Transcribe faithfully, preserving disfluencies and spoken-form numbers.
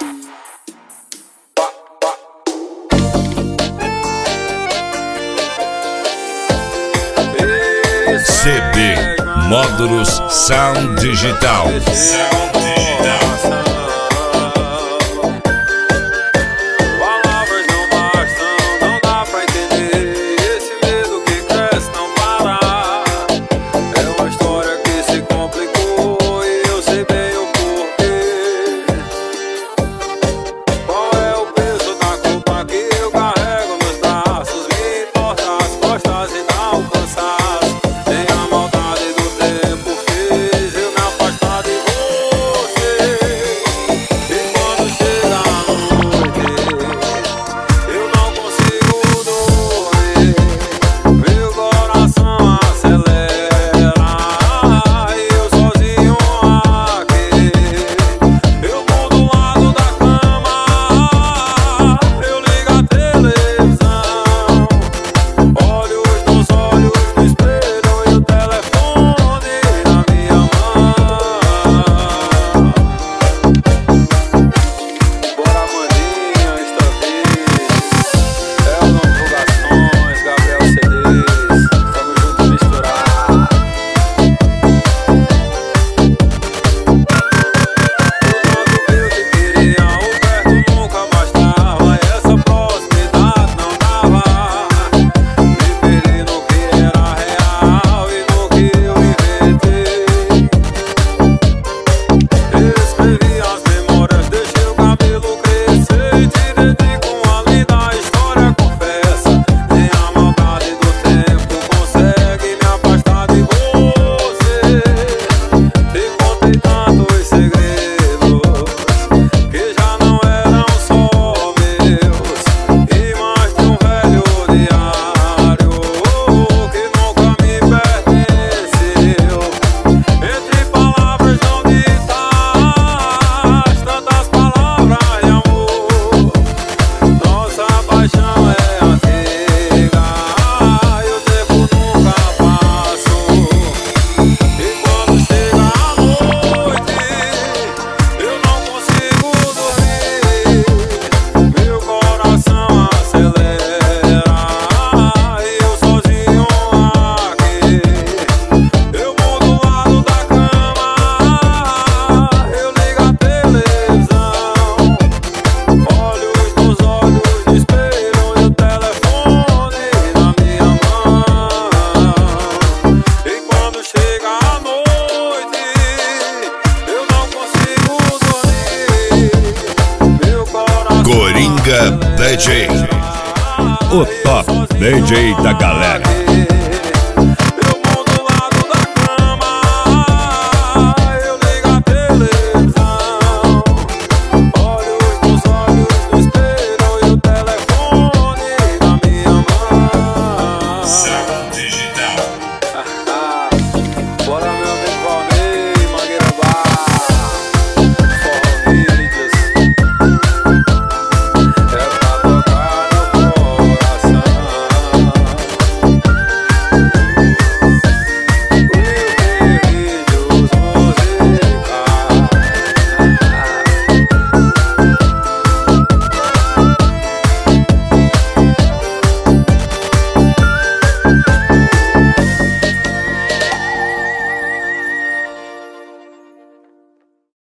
C B Módulos Sound Digital. Sound Digital. Palavras não bastam, não dá pra entender. Esse medo que cresce não para. É uma história que se complicou e eu sei bem o porquê. Qual é o peso da culpa que eu carrego nos braços? Me entorta as costas e dá um cansaço. Nem a maldade do tempo fez eu me afastar de você. E quando chega a noite, eu não consigo dormir. Meu coração acelera e eu sozinho aqui. Eu mudo o lado da cama, eu ligo a televisão, olho os teus olhos no espelho e o telefone na minha mão. Bora, maninha, está é o Não Divulgações, Gabriel C Ds, tamo junto misturar. Tudo que eu te queria, o perto nunca bastava, e essa proximidade não dava. Me perdi no que era real e no que eu inventei. Escrevi as memórias, deixei o cabelo crescer e te dedico uma linda história, confessa. Nem a maldade do tempo consegue me afastar de você. Te contei tantos segredos que já não eram só meus, e mais de um velho diário que nunca me pertenceu. Entre palavras não ditas, tantas palavras de amor. Nossa paixão é antiga e o tempo nunca passou. E quando chega a noite, eu não consigo dormir. Meu coração acelera e eu sozinho aqui. Eu mudo o lado da cama, eu ligo a televisão, olho os teus olhos no espelho e o telefone na minha mão. E quando chega a noite, eu não consigo dormir. Meu coração Coringa D J, o top D J da galera.